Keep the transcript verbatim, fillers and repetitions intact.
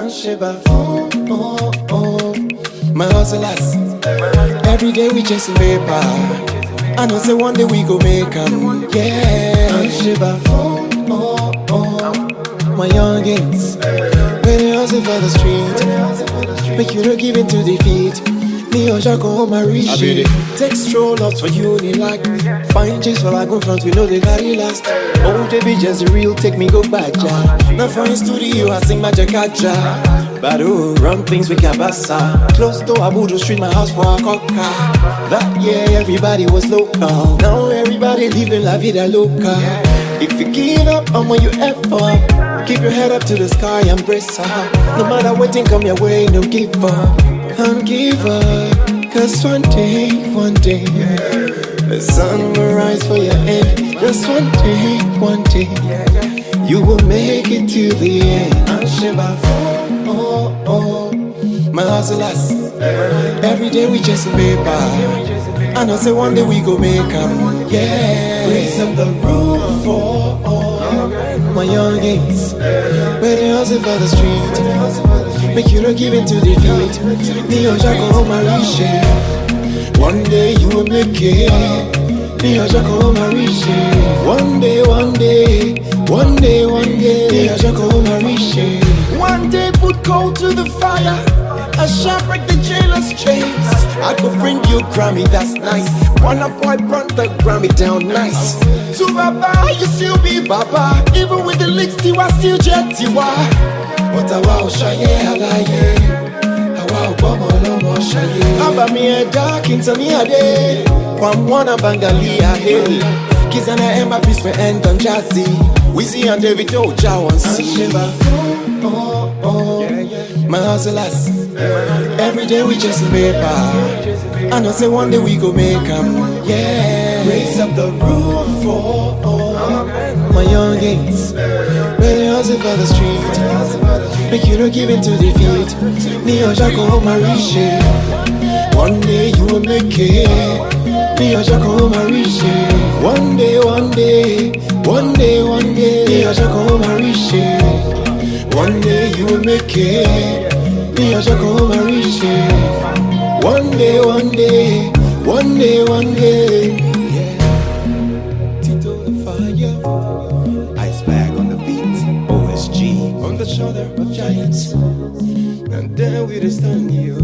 and Shiba, oh, oh, oh. My hustlers, every day we chasing paper. I know say one day we go make 'em, yeah. And Shiba, oh, oh, oh. My youngins, when they hustle for the street, make you not give in to defeat. Me or Jaco, my rishi. Take stroll ups for uni like. Fine chicks for I go front, we know they carry last. Oh, they be just the real, take me go back, ja. Now for in studio, I sing my jakaja. But oh, run things with Kabasa. Close door, Abuja Street, my house for a coca. That year, everybody was local. Now everybody living la vida loca. If you give up, I'm on you F up. Keep your head up to the sky and brace up. No matter what thing come your way, no give up. Can't give up, cause one day, one day the sun will rise for your head. Just one day, one day you will make it to the end. And Shiba, oh, oh, oh. My hustlers, every day we chasing paper. I know say one day we go make 'em, yeah. Raise up the roof, oh, oh. My youngins, where they hustle for the street, make you not give in to defeat. Me or Jaco, my rishi. One day you will make it. Me or Jaco, my rishi. One day, one day, one day, one day. Me or Jaco, my rishi. One day put coal to the fire. I shall break the jailer's chains. I could bring you Grammy, that's nice. Wanna boy burn the Grammy down nice. To Baba, you still be Baba. Even with the licks, Tiwa still jet Tiwa. But I wow shaye halaye. I wow bomo lomo shaye. Aba mi e dark into me ade. Kwam wana bangali ahe. Kizana Emma peace me end on Jazzy. Wizzy and David Oja one see. Oh, oh, my hustlers, every day we chasing paper. I know say one day we go make 'em, yeah. Raise up the roof, oh, oh. My youngins, when they hustle for the street, make you not give in to defeat. Me or Jaco, my rishi. One day you will make it. Me or Jaco, my rishi. One day, one day, one day, one day. Me or Jaco, my rishi. One day you will make it. Me or Jaco, my rishi. One day, one day, one day, one day. Yeah. Tito the fire. Ice bag on the beat. O S G on the shoulder of giants. And then we just stand you.